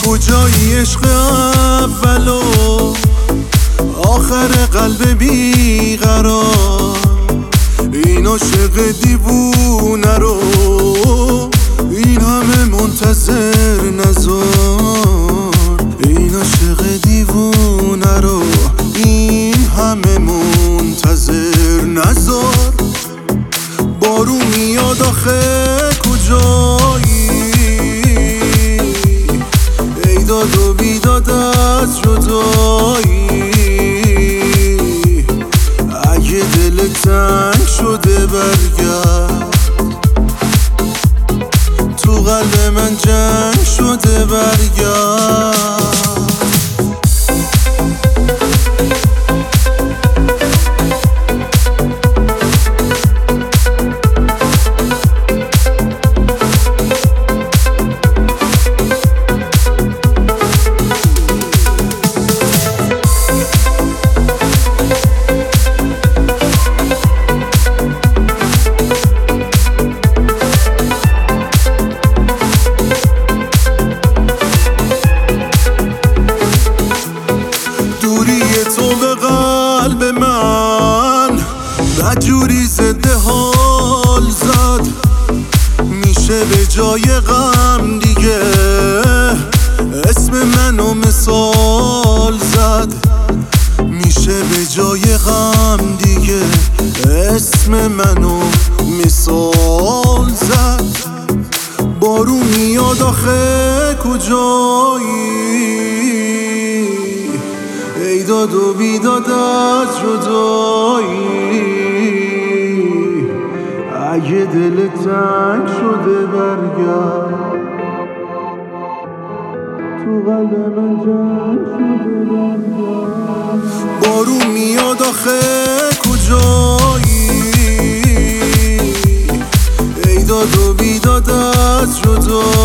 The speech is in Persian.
کجایی عشق اول و آخر قلب بیقرار؟ این عاشق دیوونه رو این همه منتظر نذار. این عاشق دیوونه رو این همه منتظر نذار. بارون میاد آخه کجایی؟ ای داد و بیداد از جدایی. اگه دل تنگ شده برگرد، تو قلب من جنگ شده برگرد. تو به قلب من بدجوری زده حال زد. میشه به جای غم دیگه اسم منو مثال زد. میشه به جای غم دیگه اسم منو مثال زد. بارون میاد آخه کجایی؟ ای داد و بیداد از جدایی. اگه دل تنگ شده برگرد، تو قلب من جنگ شده برگرد. بارون میاد آخه کجایی؟ ای داد و بیداد از جدایی.